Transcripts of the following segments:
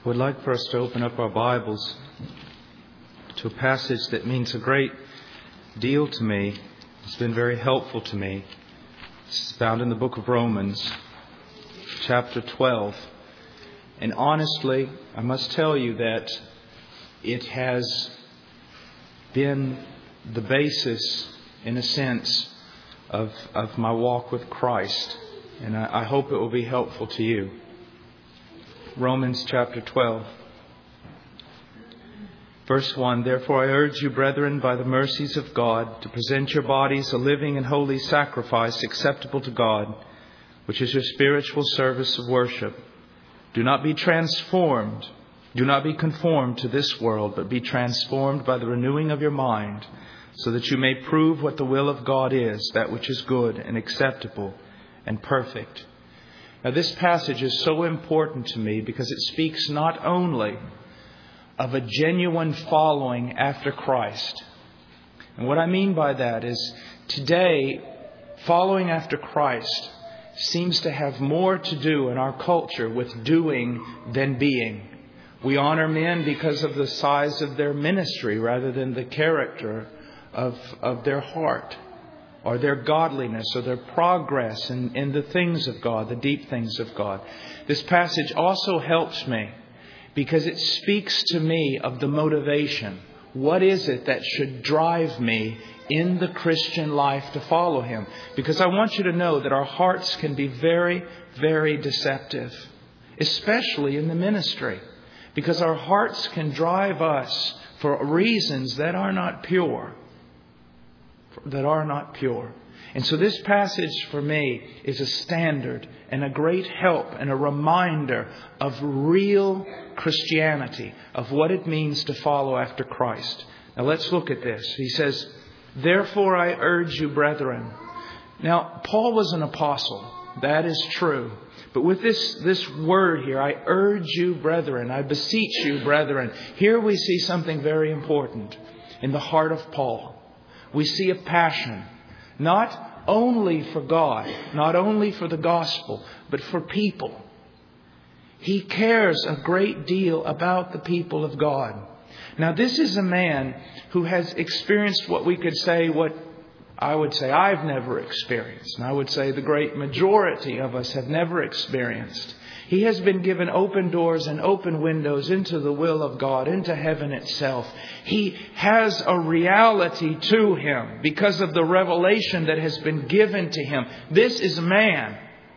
would like for us to open up our Bibles to a passage that means a great deal to me. It's been very helpful to me. It's found in the book of Romans, chapter 12. And honestly, I must tell you that it has been the basis, in a sense, of my walk with Christ. And I hope it will be helpful to you. Romans chapter 12. Verse 1, Therefore I urge you, brethren, by the mercies of God, to present your bodies a living and holy sacrifice acceptable to God, which is your spiritual service of worship. Do not be conformed to this world, but be transformed by the renewing of your mind, so that you may prove what the will of God is, that which is good and acceptable and perfect. Now, this passage is so important to me because it speaks not only of a genuine following after Christ. And what I mean by that is today, following after Christ seems to have more to do in our culture with doing than being. We honor men because of the size of their ministry rather than the character of their heart, or their godliness, or their progress in the things of God, the deep things of God. This passage also helps me because it speaks to me of the motivation. What is it that should drive me in the Christian life to follow Him? Because I want you to know that our hearts can be very, very deceptive, especially in the ministry, because our hearts can drive us for reasons that are not pure. And so this passage for me is a standard and a great help and a reminder of real Christianity, of what it means to follow after Christ. Now let's look at this. He says, Therefore I urge you, brethren. Now, Paul was an apostle. That is true. But with this word here, I urge you, brethren, I beseech you, brethren. Here we see something very important in the heart of Paul. We see a passion, not only for God, not only for the gospel, but for people. He cares a great deal about the people of God. Now, this is a man who has experienced what we could say, what I would say I've never experienced. And I would say the great majority of us have never experienced. He has been given open doors and open windows into the will of God, into heaven itself. He has a reality to him because of the revelation that has been given to him. This is a man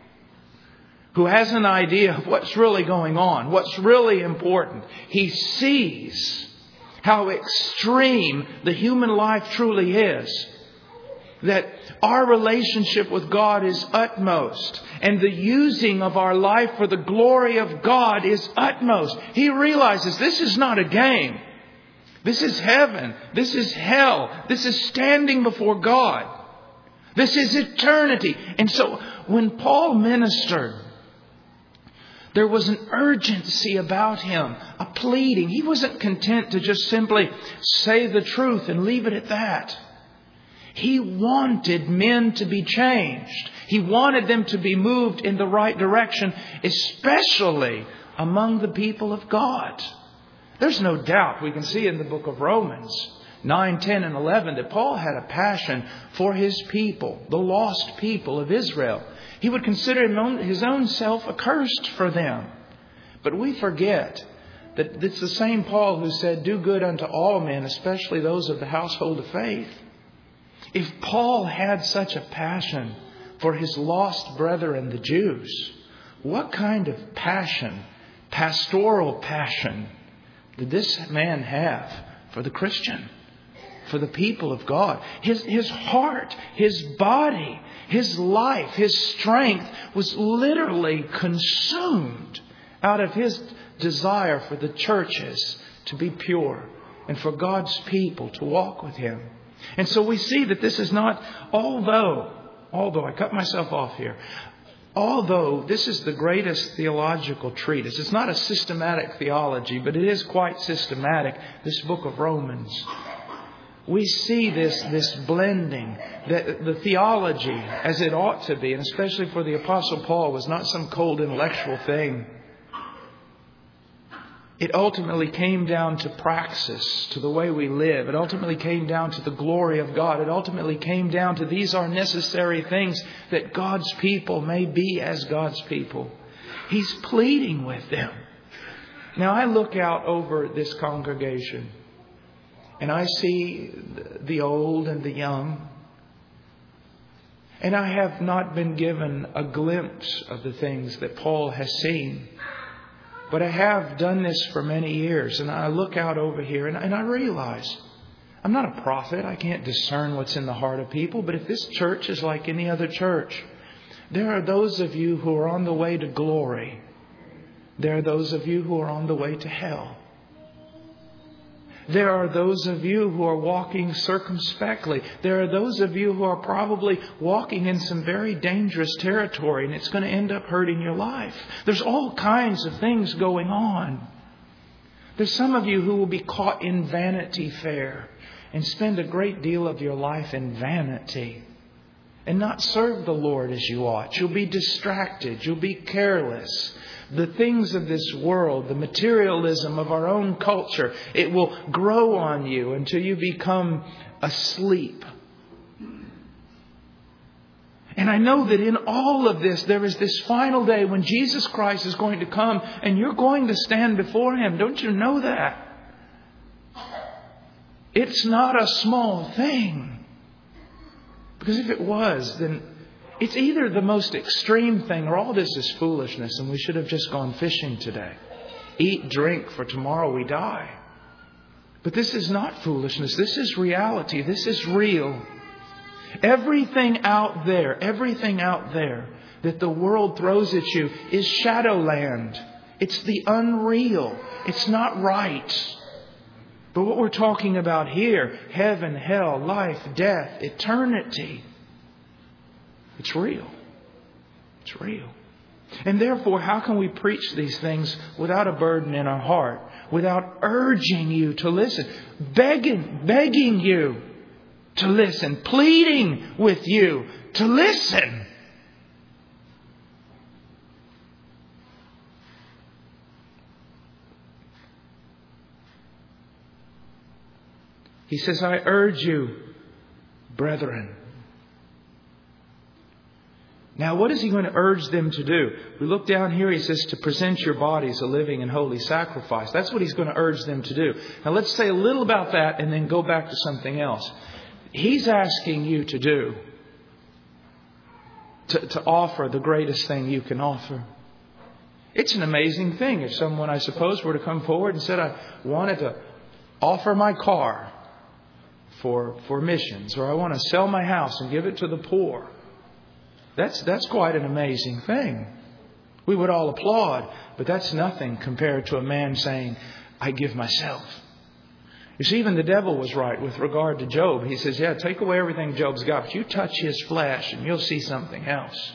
who has an idea of what's really going on, what's really important. He sees how extreme the human life truly is. That our relationship with God is utmost. And the using of our life for the glory of God is utmost. He realizes this is not a game. This is heaven. This is hell. This is standing before God. This is eternity. And so when Paul ministered, there was an urgency about him, a pleading. He wasn't content to just simply say the truth and leave it at that. He wanted men to be changed. He wanted them to be moved in the right direction, especially among the people of God. There's no doubt, we can see in the book of Romans 9, 10, and 11 that Paul had a passion for his people, the lost people of Israel. He would consider his own self accursed for them. But we forget that it's the same Paul who said, Do good unto all men, especially those of the household of faith. If Paul had such a passion for his lost brethren, the Jews, what kind of passion, pastoral passion, did this man have for the Christian, for the people of God? His heart, his body, his life, his strength was literally consumed out of his desire for the churches to be pure and for God's people to walk with Him. And so we see that this is not, although I cut myself off here, although this is the greatest theological treatise, it's not a systematic theology, but it is quite systematic, this book of Romans. We see this blending, that the theology as it ought to be, and especially for the Apostle Paul, was not some cold intellectual thing. It ultimately came down to praxis, to the way we live. It ultimately came down to the glory of God. It ultimately came down to these are necessary things that God's people may be as God's people. He's pleading with them. Now I look out over this congregation and I see the old and the young. And I have not been given a glimpse of the things that Paul has seen. But I have done this for many years, and I look out over here and I realize I'm not a prophet. I can't discern what's in the heart of people. But if this church is like any other church, there are those of you who are on the way to glory. There are those of you who are on the way to hell. There are those of you who are walking circumspectly. There are those of you who are probably walking in some very dangerous territory, and it's going to end up hurting your life. There's all kinds of things going on. There's some of you who will be caught in Vanity Fair and spend a great deal of your life in vanity and not serve the Lord as you ought. You'll be distracted. You'll be careless. The things of this world, the materialism of our own culture, it will grow on you until you become asleep. And I know that in all of this, there is this final day when Jesus Christ is going to come and you're going to stand before Him. Don't you know that? It's not a small thing. Because if it was, then it's either the most extreme thing or all this is foolishness and we should have just gone fishing today. Eat, drink, for tomorrow we die. But this is not foolishness. This is reality. This is real. Everything out there that the world throws at you is shadowland. It's the unreal. It's not right. But what we're talking about here, heaven, hell, life, death, eternity, it's real. It's real. And therefore, how can we preach these things without a burden in our heart? Without urging you to listen. Begging you to listen. Pleading with you to listen. He says, I urge you, brethren. Now, what is he going to urge them to do? We look down here, he says to present your bodies a living and holy sacrifice. That's what he's going to urge them to do. Now, let's say a little about that and then go back to something else. He's asking you to do, to offer the greatest thing you can offer. It's an amazing thing if someone, I suppose, were to come forward and said, I wanted to offer my car for missions, or I want to sell my house and give it to the poor. That's quite an amazing thing. We would all applaud, but that's nothing compared to a man saying, I give myself. You see, even the devil was right with regard to Job. He says, yeah, take away everything Job's got, but you touch his flesh and you'll see something else.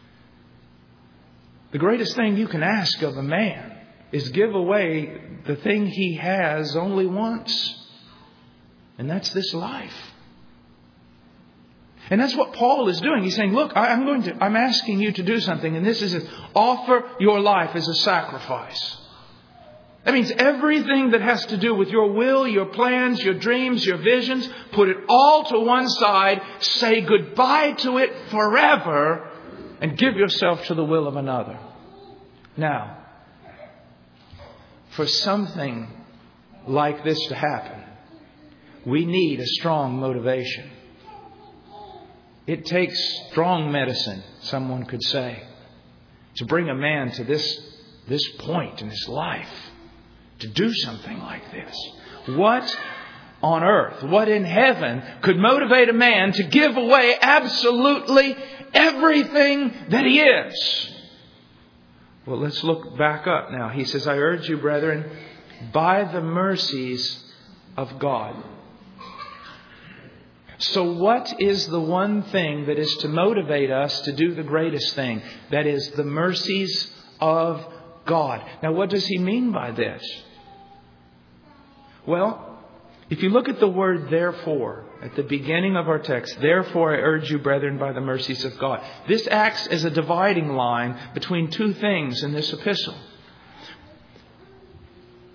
The greatest thing you can ask of a man is give away the thing he has only once. And that's this life. And that's what Paul is doing. He's saying, look, I'm asking you to do something. And this is it. Offer your life as a sacrifice. That means everything that has to do with your will, your plans, your dreams, your visions, put it all to one side. Say goodbye to it forever and give yourself to the will of another. Now, for something like this to happen, we need a strong motivation. It takes strong medicine, someone could say, to bring a man to this point in his life, to do something like this. What on earth, what in heaven could motivate a man to give away absolutely everything that he is? Well, let's look back up now. He says, I urge you, brethren, by the mercies of God. So what is the one thing that is to motivate us to do the greatest thing? That is the mercies of God. Now, what does he mean by this? Well, if you look at the word therefore at the beginning of our text, therefore I urge you, brethren, by the mercies of God. This acts as a dividing line between two things in this epistle.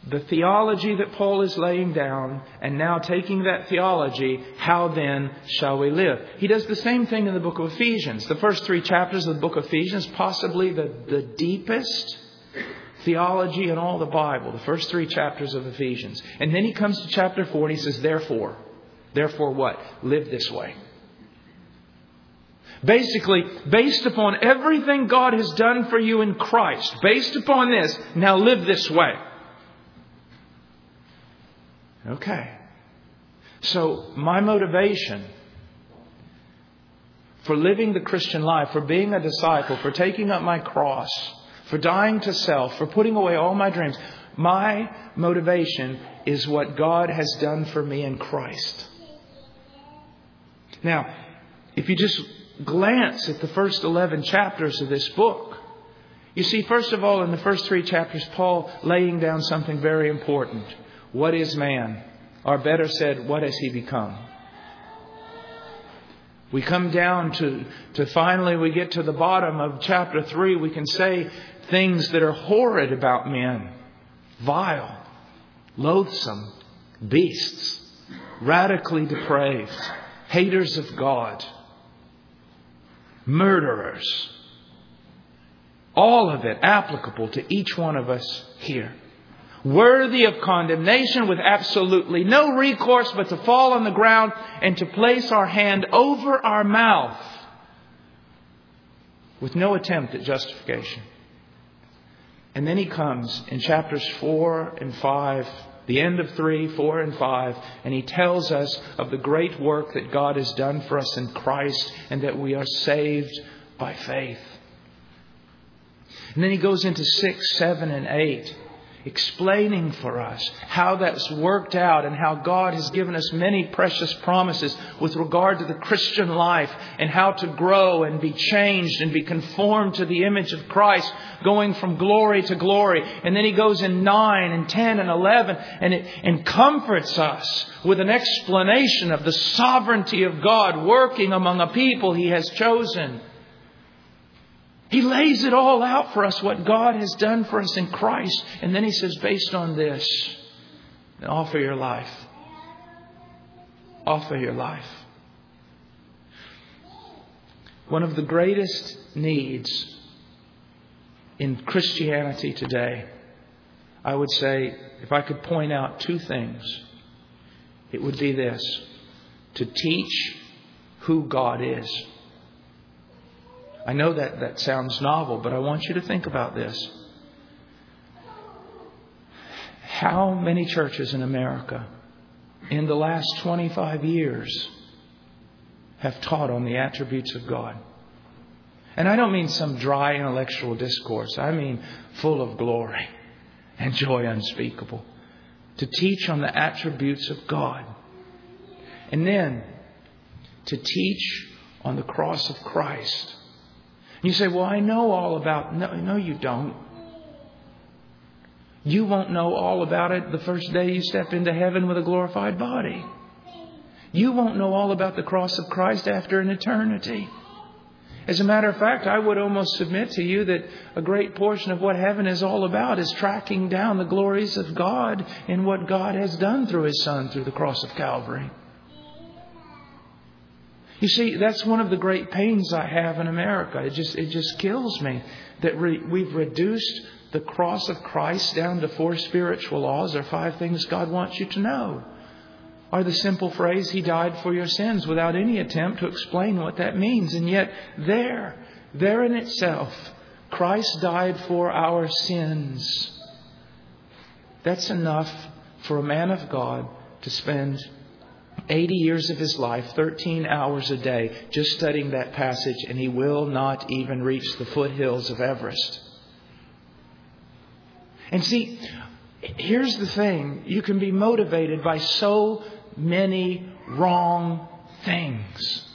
the theology that Paul is laying down, and now taking that theology, how then shall we live? He does the same thing in the book of Ephesians. The first 3 chapters of the book of Ephesians, possibly the deepest theology in all the Bible. The first 3 chapters of Ephesians. And then he comes to chapter 4 and he says, therefore. Therefore what? Live this way. Basically, based upon everything God has done for you in Christ, based upon this, now live this way. Okay. So my motivation for living the Christian life, for being a disciple, for taking up my cross, for dying to self, for putting away all my dreams, my motivation is what God has done for me in Christ. Now, if you just glance at the first 11 chapters of this book, you see, first of all, in the first 3 chapters, Paul laying down something very important. What is man? Or better said, what has he become? We come down to finally we get to the bottom of chapter 3. We can say things that are horrid about men. Vile, loathsome, beasts, radically depraved, haters of God, murderers. All of it applicable to each one of us here. Worthy of condemnation, with absolutely no recourse but to fall on the ground and to place our hand over our mouth with no attempt at justification. And then he comes in chapters 4 and 5, the end of 3, 4 and 5, and he tells us of the great work that God has done for us in Christ and that we are saved by faith. And then he goes into 6, 7 and 8. Explaining for us how that's worked out and how God has given us many precious promises with regard to the Christian life and how to grow and be changed and be conformed to the image of Christ, going from glory to glory. And then he goes in 9 and 10 and 11 and comforts us with an explanation of the sovereignty of God working among a people He has chosen. He lays it all out for us, what God has done for us in Christ. And then he says, based on this, offer your life. Offer your life. One of the greatest needs in Christianity today, I would say, if I could point out 2 things, it would be this: to teach who God is. I know that sounds novel, but I want you to think about this. How many churches in America in the last 25 years have taught on the attributes of God? And I don't mean some dry intellectual discourse. I mean full of glory and joy unspeakable. To teach on the attributes of God. And then to teach on the cross of Christ. You say, well, I know all about... No, you don't. You won't know all about it the first day you step into heaven with a glorified body. You won't know all about the cross of Christ after an eternity. As a matter of fact, I would almost submit to you that a great portion of what heaven is all about is tracking down the glories of God in what God has done through His Son through the cross of Calvary. You see, that's one of the great pains I have in America. It just kills me that we've reduced the cross of Christ down to 4 spiritual laws, or 5 things God wants you to know. Or the simple phrase, He died for your sins, without any attempt to explain what that means. And yet there in itself, Christ died for our sins. That's enough for a man of God to spend 80 years of his life, 13 hours a day, just studying that passage, and he will not even reach the foothills of Everest. And see, here's the thing. You can be motivated by so many wrong things.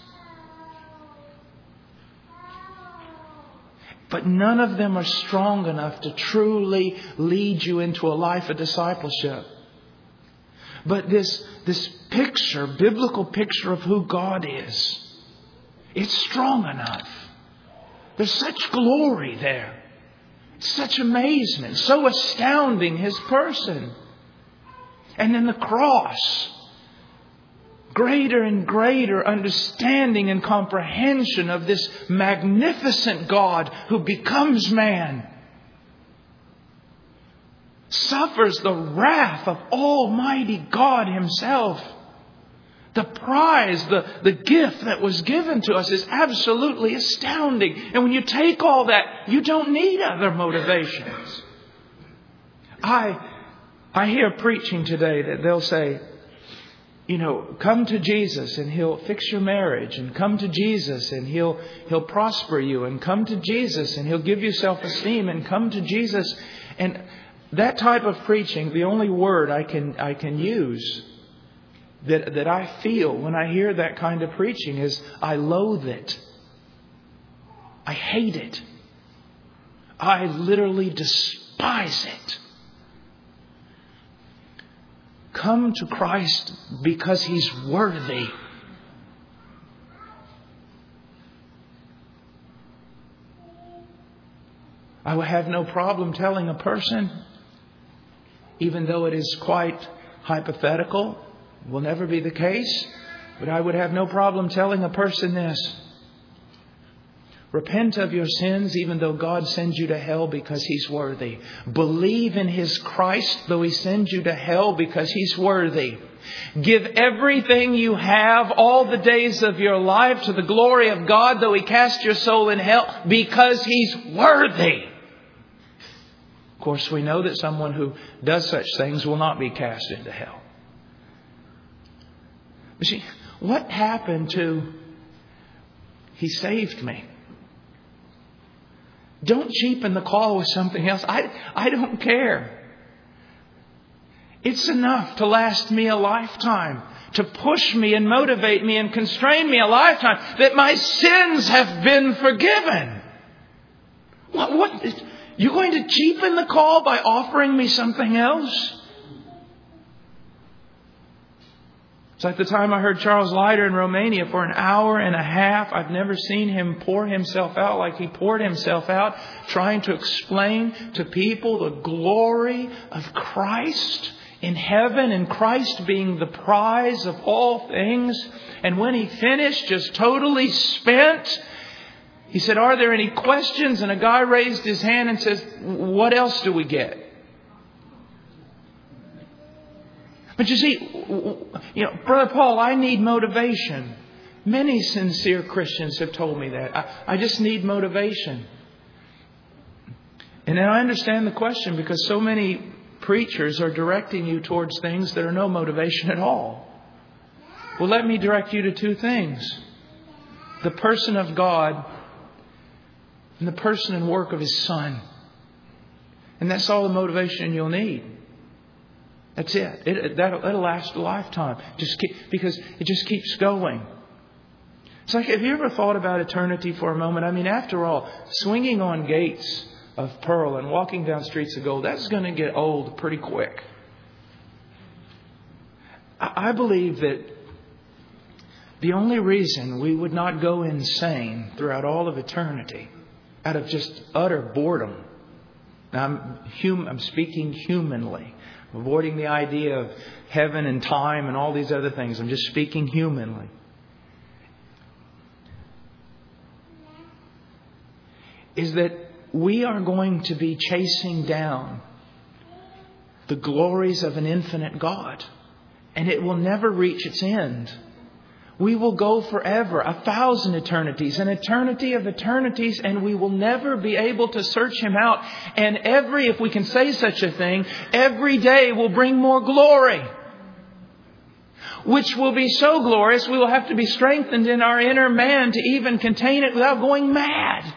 But none of them are strong enough to truly lead you into a life of discipleship. But this picture, biblical picture of who God is, it's strong enough. There's such glory there. Such amazement. So astounding His person. And then the cross. Greater and greater understanding and comprehension of this magnificent God who becomes man. Suffers the wrath of Almighty God Himself. The prize, the gift that was given to us is absolutely astounding. And when you take all that, you don't need other motivations. I hear preaching today that they'll say, come to Jesus and He'll fix your marriage, and come to Jesus and He'll prosper you, and come to Jesus and He'll give you self-esteem, and come to Jesus. And that type of preaching, the only word I can use that I feel when I hear that kind of preaching is I loathe it. I hate it. I literally despise it. Come to Christ because He's worthy. I would have no problem telling a person, even though it is quite hypothetical, will never be the case, but I would have no problem telling a person this. Repent of your sins, even though God sends you to hell, because He's worthy. Believe in His Christ, though He sends you to hell, because He's worthy. Give everything you have, all the days of your life, to the glory of God, though He cast your soul in hell, because He's worthy. Of course, we know that someone who does such things will not be cast into hell. But see, what happened to He saved me? Don't cheapen the call with something else. I don't care. It's enough to last me a lifetime, to push me and motivate me and constrain me a lifetime, that my sins have been forgiven. What? You're going to cheapen the call by offering me something else? It's like the time I heard Charles Leiter in Romania for an hour and a half. I've never seen him pour himself out like he poured himself out, trying to explain to people the glory of Christ in heaven, and Christ being the prize of all things. And when he finished, just totally spent, he said, "Are there any questions?" And a guy raised his hand and says, "What else do we get?" But you see, Brother Paul, I need motivation. Many sincere Christians have told me that. I just need motivation. And then I understand the question, because so many preachers are directing you towards things that are no motivation at all. Well, let me direct you to two things. The person of God and the person and work of His Son. And that's all the motivation you'll need. That's it. That'll last a lifetime. Because it just keeps going. It's like, have you ever thought about eternity for a moment? I mean, after all, swinging on gates of pearl and walking down streets of gold, that's going to get old pretty quick. I believe that the only reason we would not go insane throughout all of eternity, out of just utter boredom. Now, I'm speaking humanly. Avoiding the idea of heaven and time and all these other things. I'm just speaking humanly. Is that we are going to be chasing down the glories of an infinite God. And it will never reach its end. We will go forever, 1,000 eternities, an eternity of eternities, and we will never be able to search Him out. And if we can say such a thing, every day will bring more glory, which will be so glorious we will have to be strengthened in our inner man to even contain it without going mad.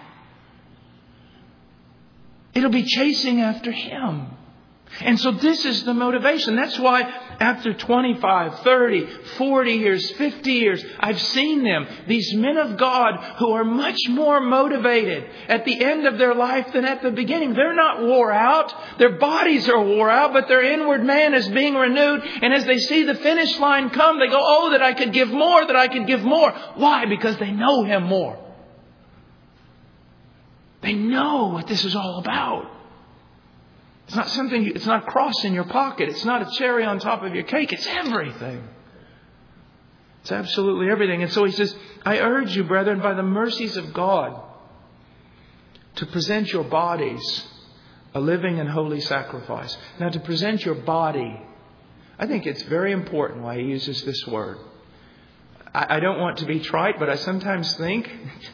It'll be chasing after Him. And so this is the motivation. That's why after 25, 30, 40 years, 50 years, I've seen them, these men of God who are much more motivated at the end of their life than at the beginning. They're not wore out. Their bodies are wore out, but their inward man is being renewed. And as they see the finish line come, they go, "Oh, that I could give more, that I could give more." Why? Because they know Him more. They know what this is all about. It's not something, it's not a cross in your pocket. It's not a cherry on top of your cake. It's everything. It's absolutely everything. And so he says, I urge you, brethren, by the mercies of God, to present your bodies a living and holy sacrifice. Now, to present your body, I think it's very important why he uses this word. I don't want to be trite, but I sometimes think,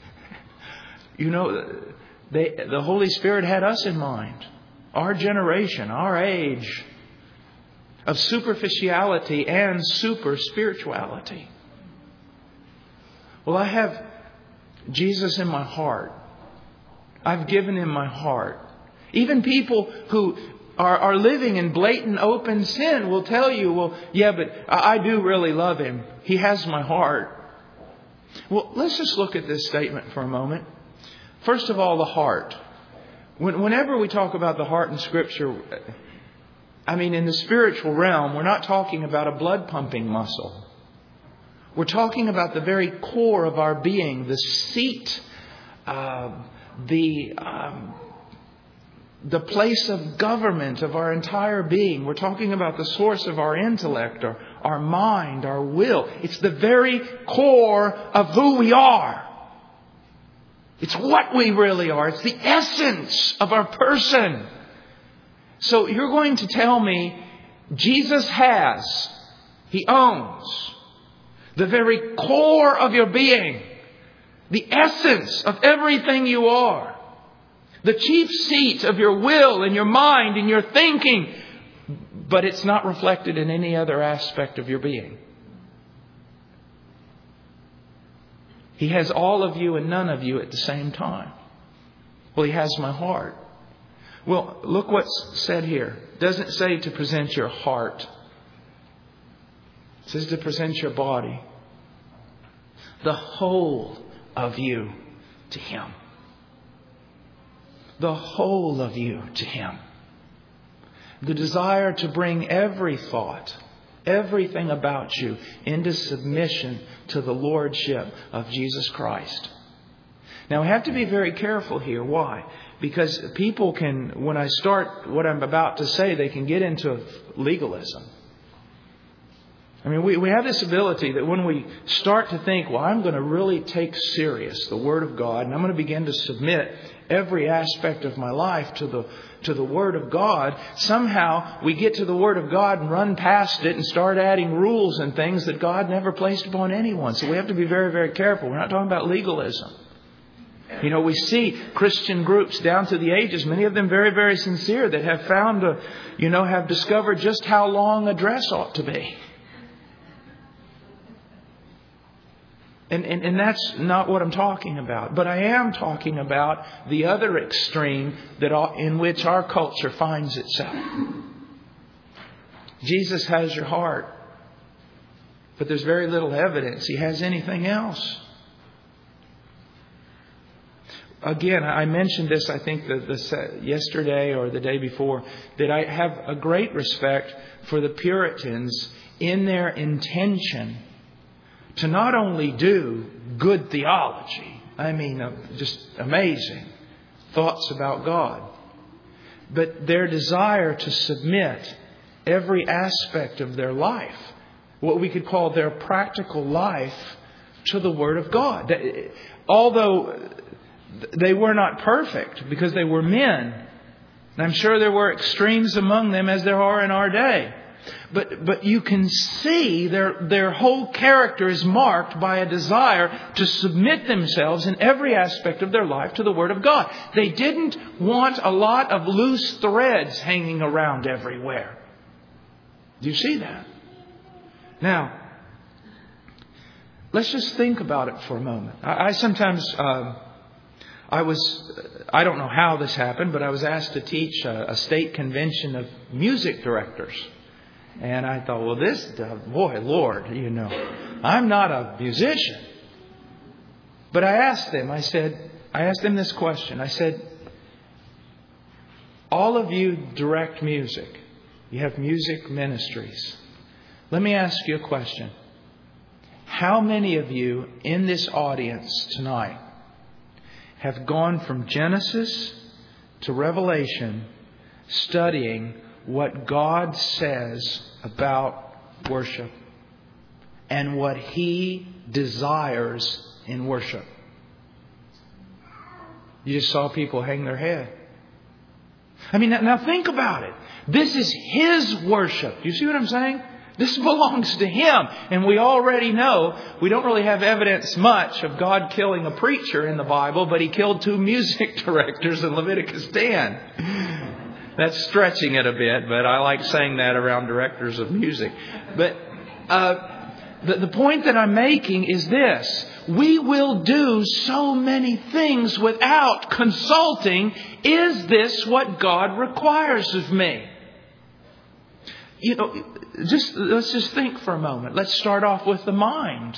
the Holy Spirit had us in mind. Our generation, our age of superficiality and super spirituality. Well, I have Jesus in my heart. I've given Him my heart. Even people who are living in blatant open sin will tell you, well, yeah, but I do really love Him. He has my heart. Well, let's just look at this statement for a moment. First of all, the heart. Whenever we talk about the heart in Scripture, in the spiritual realm, we're not talking about a blood pumping muscle. We're talking about the very core of our being, the seat, the place of government of our entire being. We're talking about the source of our intellect, our mind, our will. It's the very core of who we are. It's what we really are. It's the essence of our person. So you're going to tell me Jesus He owns the very core of your being, the essence of everything you are, the chief seat of your will and your mind and your thinking, but it's not reflected in any other aspect of your being. He has all of you and none of you at the same time. Well, He has my heart. Well, look what's said here. It doesn't say to present your heart. It says to present your body. The whole of you to Him. The whole of you to Him. The desire to bring every thought, everything about you into submission to the Lordship of Jesus Christ. Now, we have to be very careful here. Why? Because people can, when I start what I'm about to say, they can get into legalism. We have this ability that when we start to think, well, I'm going to really take serious the Word of God, and I'm going to begin to submit every aspect of my life to the Word of God, somehow we get to the Word of God and run past it and start adding rules and things that God never placed upon anyone. So we have to be very, very careful. We're not talking about legalism. We see Christian groups down through the ages, many of them very, very sincere, that have found, have discovered just how long a dress ought to be. And that's not what I'm talking about. But I am talking about the other extreme in which our culture finds itself. Jesus has your heart. But there's very little evidence He has anything else. Again, I mentioned this, I think, yesterday or the day before, that I have a great respect for the Puritans in their intention to not only do good theology, just amazing thoughts about God, but their desire to submit every aspect of their life, what we could call their practical life, to the Word of God. Although they were not perfect, because they were men, and I'm sure there were extremes among them as there are in our day. But you can see their whole character is marked by a desire to submit themselves in every aspect of their life to the Word of God. They didn't want a lot of loose threads hanging around everywhere. Do you see that? Now, let's just think about it for a moment. I sometimes, I don't know how this happened, but I was asked to teach a state convention of music directors. And I thought, well, Lord, I'm not a musician. But I asked them this question. I said, all of you direct music. You have music ministries. Let me ask you a question. How many of you in this audience tonight have gone from Genesis to Revelation studying what God says about worship and what He desires in worship. You just saw people hang their head. I mean, now think about it. This is His worship. You see what I'm saying? This belongs to Him. And we already know, we don't really have evidence much of God killing a preacher in the Bible, but He killed 2 music directors in Leviticus 10. That's stretching it a bit, but I like saying that around directors of music. But the point that I'm making is this. We will do so many things without consulting, is this what God requires of me? You know, let's just think for a moment. Let's start off with the mind.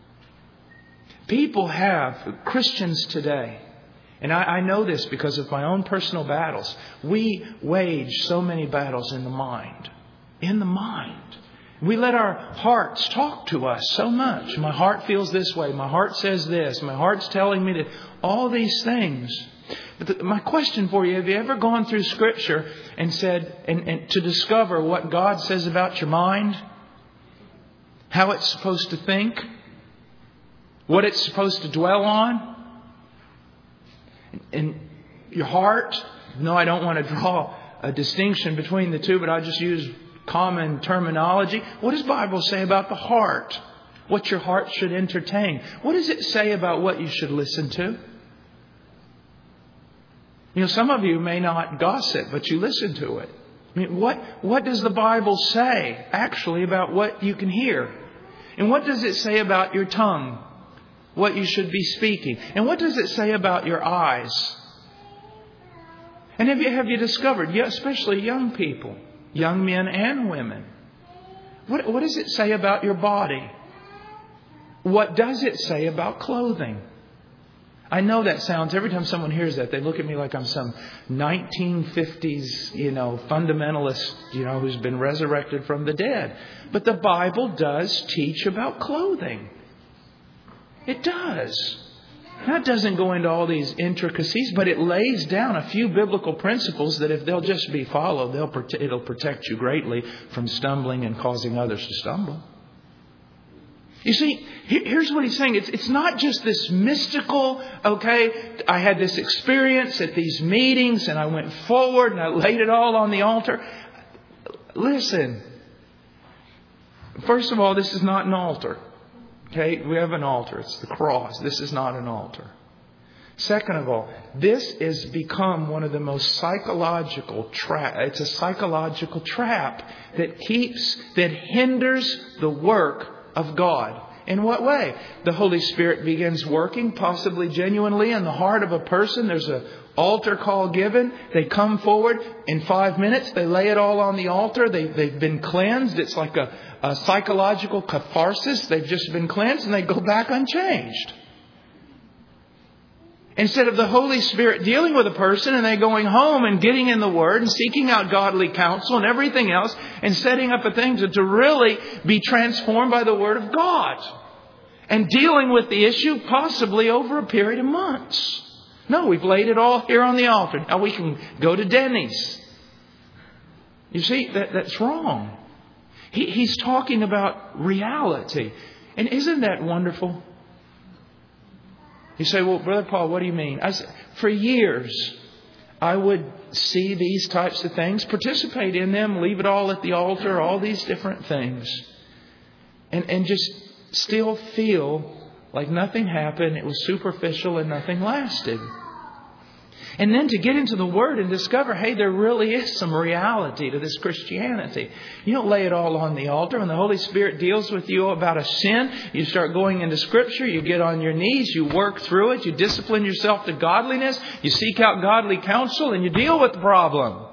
Christians today, and I know this because of my own personal battles, we wage so many battles in the mind. In the mind. We let our hearts talk to us so much. My heart feels this way. My heart says this. My heart's telling me that all these things. But my question for you, have you ever gone through Scripture and said, and to discover what God says about your mind? How it's supposed to think? What it's supposed to dwell on? And your heart? No, I don't want to draw a distinction between the two, but I just use common terminology. What does the Bible say about the heart? What your heart should entertain? What does it say about what you should listen to? You know, some of you may not gossip, but you listen to it. I mean, what does the Bible say actually about what you can hear? And what does it say about your tongue? What you should be speaking? And what does it say about your eyes? And have you discovered, especially young people, young men and women, what does it say about your body? What does it say about clothing? I know that sounds, every time someone hears that, they look at me like I'm some 1950s, fundamentalist, who's been resurrected from the dead. But the Bible does teach about clothing. It does. Now, it doesn't go into all these intricacies, but it lays down a few biblical principles that if they'll just be followed, it'll protect you greatly from stumbling and causing others to stumble. You see, here's what he's saying. It's not just this mystical, I had this experience at these meetings and I went forward and I laid it all on the altar. Listen, first of all, this is not an altar. Okay, we have an altar. It's the cross. This is not an altar. Second of all, this has become one of the most psychological it's a psychological trap that hinders the work of God. In what way? The Holy Spirit begins working, possibly genuinely, in the heart of a person. There's an altar call given. They come forward in 5 minutes. They lay it all on the altar. They've been cleansed. It's like a psychological catharsis. They've just been cleansed and they go back unchanged. Instead of the Holy Spirit dealing with a person and they going home and getting in the Word and seeking out godly counsel and everything else and setting up a thing to really be transformed by the Word of God and dealing with the issue possibly over a period of months. No, we've laid it all here on the altar. Now we can go to Denny's. You see, that's wrong. He's talking about reality. And isn't that wonderful? You say, well, Brother Paul, what do you mean? For years, I would see these types of things, participate in them, leave it all at the altar, all these different things. And just still feel like nothing happened. It was superficial and nothing lasted. And then to get into the Word and discover, hey, there really is some reality to this Christianity. You don't lay it all on the altar. When the Holy Spirit deals with you about a sin, you start going into Scripture, you get on your knees, you work through it, you discipline yourself to godliness, you seek out godly counsel, and you deal with the problem.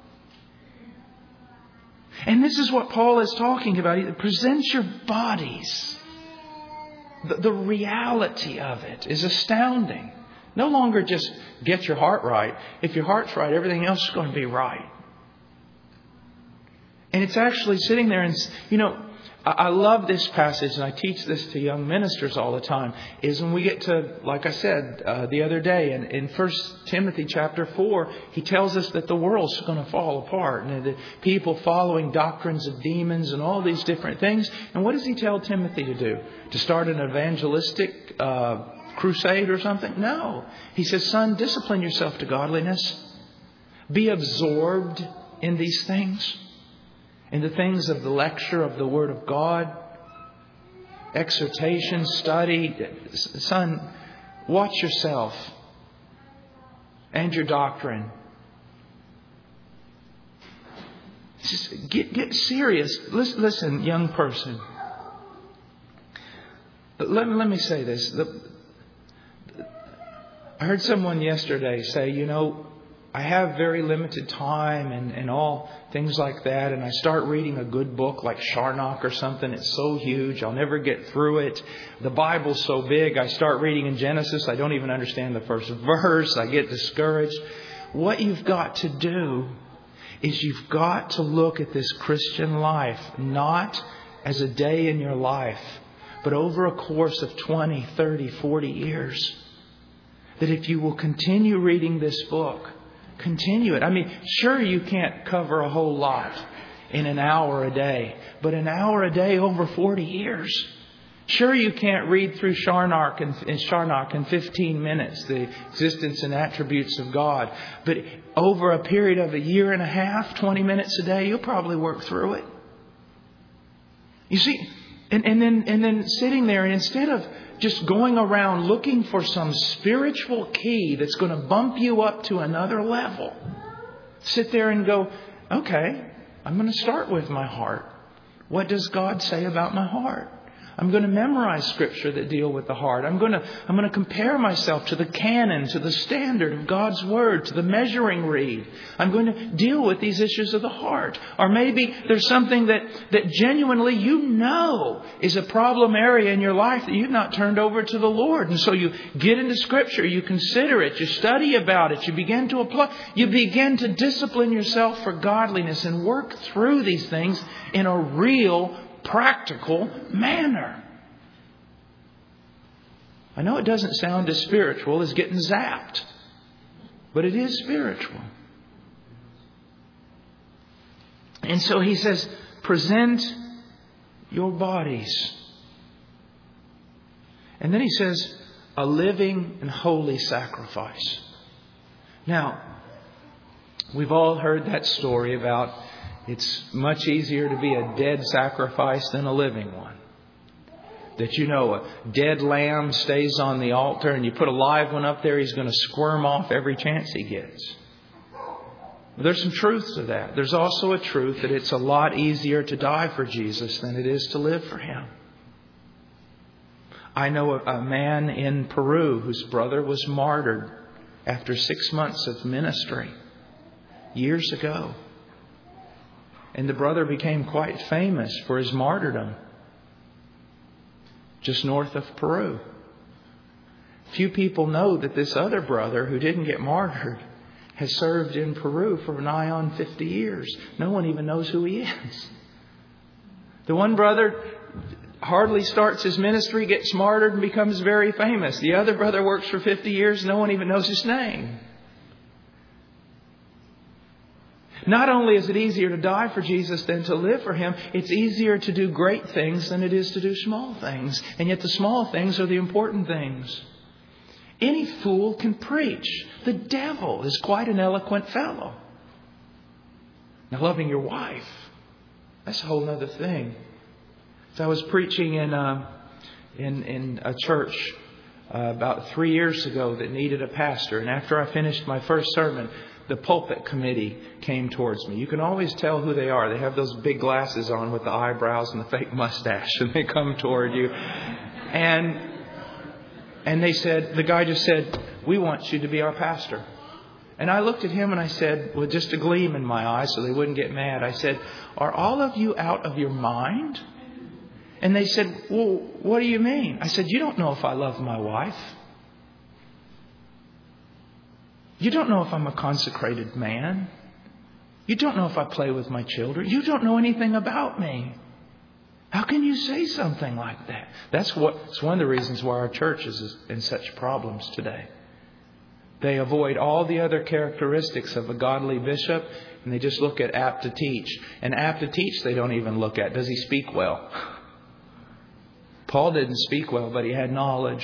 And this is what Paul is talking about. He presents your bodies. The reality of it is astounding. No longer just get your heart right. If your heart's right, everything else is going to be right. And it's actually sitting there and, I love this passage, and I teach this to young ministers all the time, is when we get to, like I said the other day, in 1 Timothy chapter 4, he tells us that the world's going to fall apart, and the people following doctrines of demons and all these different things. And what does he tell Timothy to do? To start an evangelistic crusade or something? No. He says, son, discipline yourself to godliness. Be absorbed in these things. In the things of the lecture of the Word of God, exhortation, study. Son, watch yourself and your doctrine. Just get serious. Listen, young person. Let me say this. I heard someone yesterday say, I have very limited time and all things like that. And I start reading a good book like Charnock or something. It's so huge. I'll never get through it. The Bible's so big. I start reading in Genesis. I don't even understand the first verse. I get discouraged. What you've got to do is you've got to look at this Christian life not as a day in your life, but over a course of 20, 30, 40 years. That if you will continue reading this book, continue it. I mean, sure, you can't cover a whole lot in an hour a day, but an hour a day over 40 years. Sure, you can't read through Charnock in 15 minutes, the existence and attributes of God. But over a period of a year and a half, 20 minutes a day, you'll probably work through it. You see, and then sitting there, and instead of just going around looking for some spiritual key that's going to bump you up to another level, sit there and go, okay, I'm going to start with my heart. What does God say about my heart? I'm going to memorize scripture that deal with the heart. I'm going to compare myself to the canon, to the standard of God's Word, to the measuring reed. I'm going to deal with these issues of the heart. Or maybe there's something that genuinely is a problem area in your life that you've not turned over to the Lord. And so you get into scripture, you consider it, you study about it, you begin to apply, you begin to discipline yourself for godliness and work through these things in a real practical manner. I know it doesn't sound as spiritual as getting zapped, but it is spiritual. And so he says, present your bodies. And then he says, a living and holy sacrifice. Now, we've all heard that story about it's much easier to be a dead sacrifice than a living one. That a dead lamb stays on the altar and you put a live one up there, he's going to squirm off every chance he gets. There's some truth to that. There's also a truth that it's a lot easier to die for Jesus than it is to live for Him. I know a man in Peru whose brother was martyred after 6 months of ministry years ago. And the brother became quite famous for his martyrdom just north of Peru. Few people know that this other brother who didn't get martyred has served in Peru for nigh on 50 years. No one even knows who he is. The one brother hardly starts his ministry, gets martyred, and becomes very famous. The other brother works for 50 years. No one even knows his name. Not only is it easier to die for Jesus than to live for Him, it's easier to do great things than it is to do small things. And yet the small things are the important things. Any fool can preach. The devil is quite an eloquent fellow. Now, loving your wife, that's a whole other thing. So I was preaching in a church about 3 years ago that needed a pastor. And after I finished my first sermon, the pulpit committee came towards me. You can always tell who they are. They have those big glasses on with the eyebrows and the fake mustache, and they come toward you. And the guy just said, "We want you to be our pastor." And I looked at him and I said, with just a gleam in my eye so they wouldn't get mad, I said, "Are all of you out of your mind?" And they said, "Well, what do you mean?" I said, "You don't know if I love my wife. You don't know if I'm a consecrated man. You don't know if I play with my children. You don't know anything about me. How can you say something like that? It's one of the reasons why our church is in such problems today. They avoid all the other characteristics of a godly bishop, and they just look at apt to teach. And apt to teach they don't even look at. Does he speak well? Paul didn't speak well, but he had knowledge.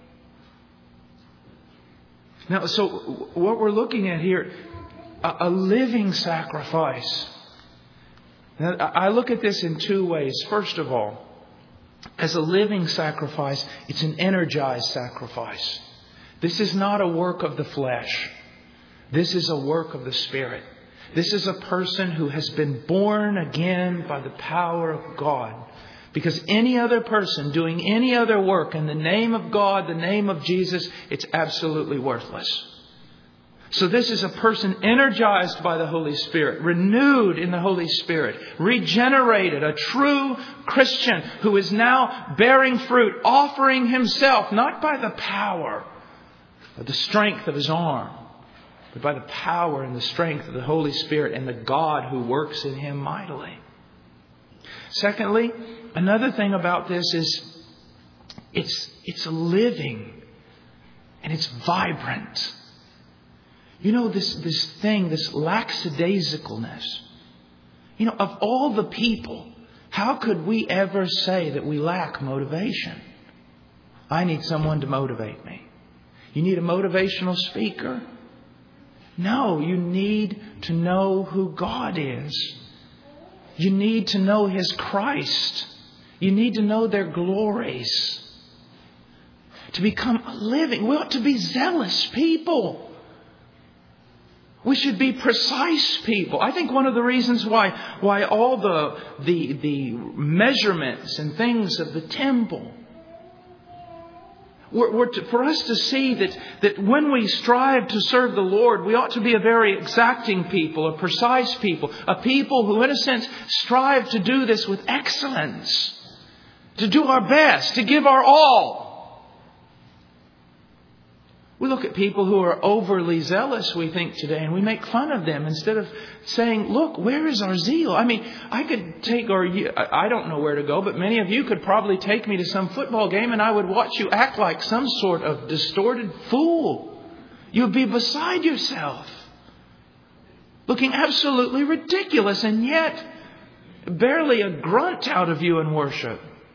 Now, so what we're looking at here, a living sacrifice. Now, I look at this in two ways. First of all, as a living sacrifice, it's an energized sacrifice. This is not a work of the flesh. This is a work of the Spirit. This is a person who has been born again by the power of God. Because any other person doing any other work in the name of God, the name of Jesus, it's absolutely worthless. So this is a person energized by the Holy Spirit, renewed in the Holy Spirit, regenerated, a true Christian who is now bearing fruit, offering himself, not by the power or the strength of his arm, but by the power and the strength of the Holy Spirit and the God who works in him mightily. Secondly, another thing about this is it's living and it's vibrant. You know, this thing, this lackadaisicalness. You know, of all the people, how could we ever say that we lack motivation? I need someone to motivate me. You need a motivational speaker? No, you need to know who God is. You need to know His Christ. You need to know their glories. To become a living, we ought to be zealous people. We should be precise people. I think one of the reasons why all the measurements and things of the temple were for us to see that when we strive to serve the Lord, we ought to be a very exacting people, a precise people, a people who in a sense strive to do this with excellence, to do our best, to give our all. We look at people who are overly zealous, we think, today, and we make fun of them instead of saying, look, where is our zeal? I mean, I could take, I don't know where to go, but many of you could probably take me to some football game and I would watch you act like some sort of distorted fool. You'd be beside yourself, looking absolutely ridiculous, and yet barely a grunt out of you in worship.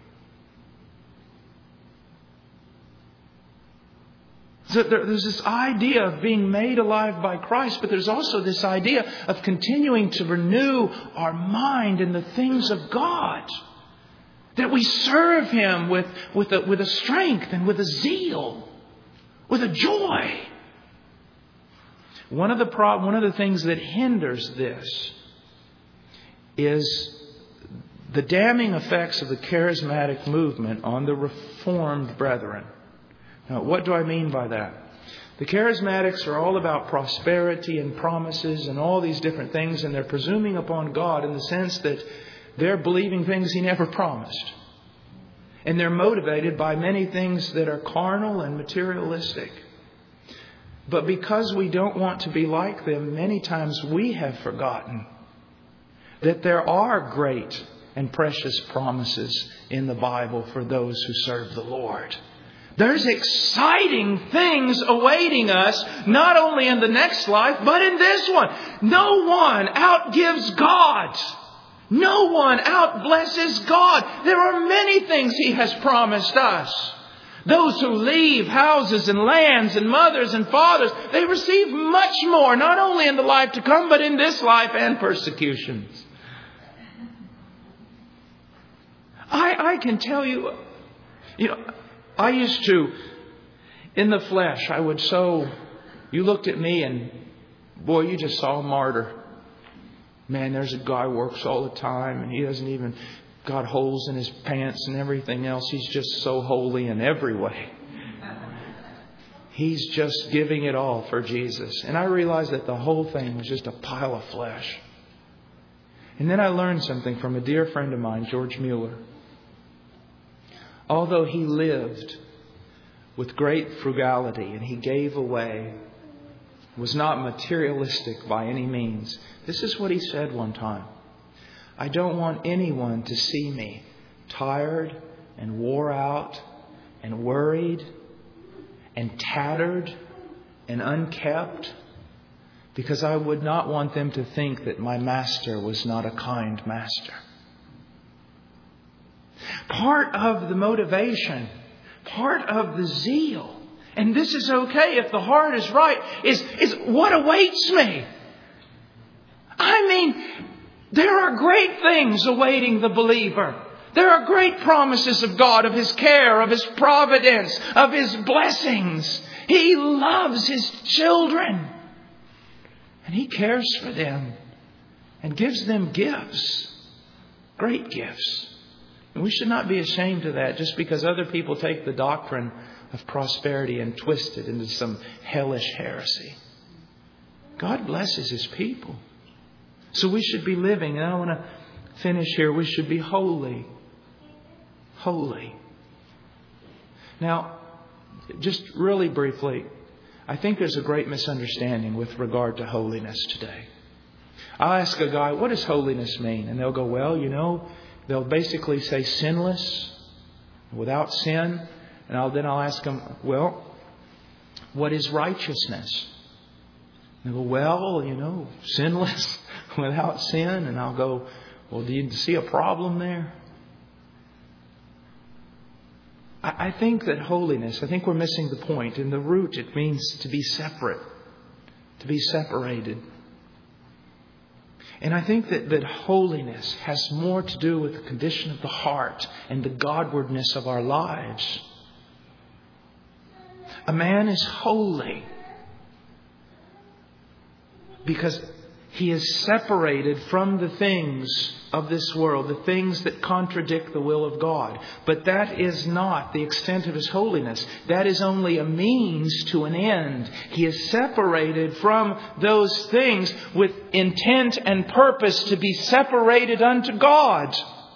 So there's this idea of being made alive by Christ, but there's also this idea of continuing to renew our mind in the things of God. That we serve Him with a strength and with a zeal, with a joy. One of the things that hinders this is the damning effects of the charismatic movement on the Reformed brethren. Now, what do I mean by that? The charismatics are all about prosperity and promises and all these different things, and they're presuming upon God in the sense that they're believing things He never promised. And they're motivated by many things that are carnal and materialistic. But because we don't want to be like them, many times we have forgotten that there are great and precious promises in the Bible for those who serve the Lord. There's exciting things awaiting us, not only in the next life, but in this one. No one outgives God. No one outblesses God. There are many things He has promised us. Those who leave houses and lands and mothers and fathers, they receive much more, not only in the life to come, but in this life and persecutions. I can tell you, I used to, in the flesh, you looked at me and, boy, you just saw a martyr. Man, there's a guy who works all the time and he doesn't even got holes in his pants and everything else. He's just so holy in every way. He's just giving it all for Jesus. And I realized that the whole thing was just a pile of flesh. And then I learned something from a dear friend of mine, George Mueller. Although he lived with great frugality and he gave away, was not materialistic by any means. This is what he said one time. I don't want anyone to see me tired and wore out and worried and tattered and unkept, because I would not want them to think that my master was not a kind master. Part of the motivation, part of the zeal, and this is okay if the heart is right, is what awaits me. I mean, there are great things awaiting the believer. There are great promises of God, of His care, of His providence, of His blessings. He loves His children. And He cares for them and gives them gifts. Great gifts. And we should not be ashamed of that just because other people take the doctrine of prosperity and twist it into some hellish heresy. God blesses His people. So we should be living, and I want to finish here, we should be holy. Holy. Now, just really briefly, I think there's a great misunderstanding with regard to holiness today. I'll ask a guy, what does holiness mean? And they'll go, well, they'll basically say sinless, without sin. And then I'll ask them, well, what is righteousness? And they'll go, well, sinless, without sin. And I'll go, well, do you see a problem there? I think that holiness, I think we're missing the point. In the root, it means to be separate, to be separated. And I think that holiness has more to do with the condition of the heart and the Godwardness of our lives. A man is holy because he is separated from the things of this world, the things that contradict the will of God. But that is not the extent of his holiness. That is only a means to an end. He is separated from those things with intent and purpose to be separated unto God.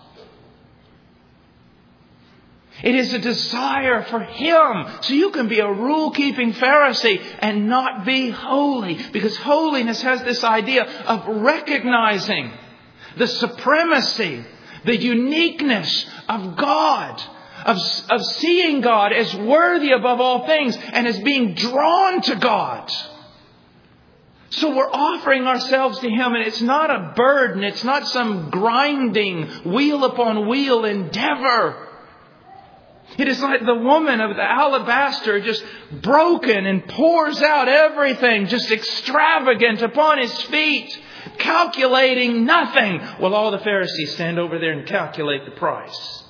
It is a desire for Him. So you can be a rule-keeping Pharisee and not be holy. Because holiness has this idea of recognizing the supremacy, the uniqueness of God. Of seeing God as worthy above all things and as being drawn to God. So we're offering ourselves to Him, and it's not a burden. It's not some grinding wheel upon wheel endeavor. It is like the woman of the alabaster, just broken and pours out everything, just extravagant upon His feet, calculating nothing, while all the Pharisees stand over there and calculate the price.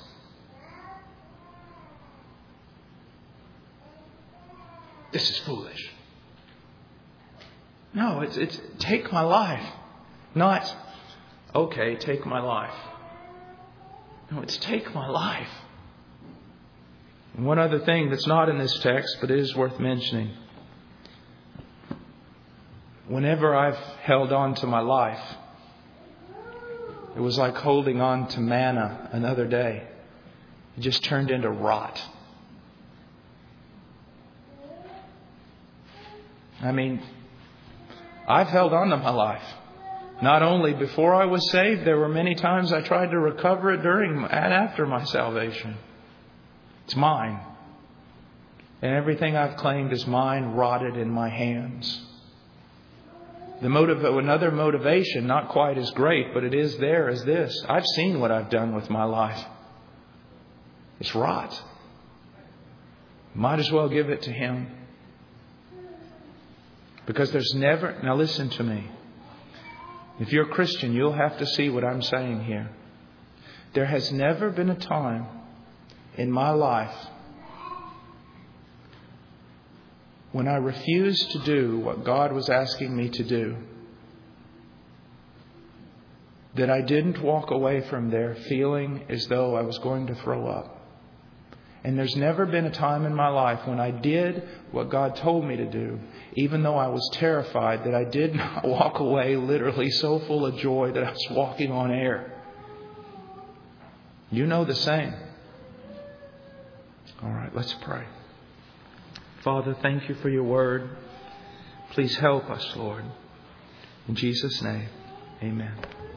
This is foolish. No, it's take my life. Not, okay, take my life. No, it's take my life. And one other thing that's not in this text, but it is worth mentioning. Whenever I've held on to my life, it was like holding on to manna another day. It just turned into rot. I mean, I've held on to my life. Not only before I was saved, there were many times I tried to recover it during and after my salvation. It's mine. And everything I've claimed is mine, rotted in my hands. Another motivation, not quite as great, but it is there, is this. I've seen what I've done with my life. It's rot. Might as well give it to Him. Because there's never... Now listen to me. If you're a Christian, you'll have to see what I'm saying here. There has never been a time in my life when I refused to do what God was asking me to do, that I didn't walk away from there feeling as though I was going to throw up. And there's never been a time in my life when I did what God told me to do, even though I was terrified, that I did not walk away literally so full of joy that I was walking on air. You know the same. All right, let's pray. Father, thank You for Your word. Please help us, Lord. In Jesus' name, amen.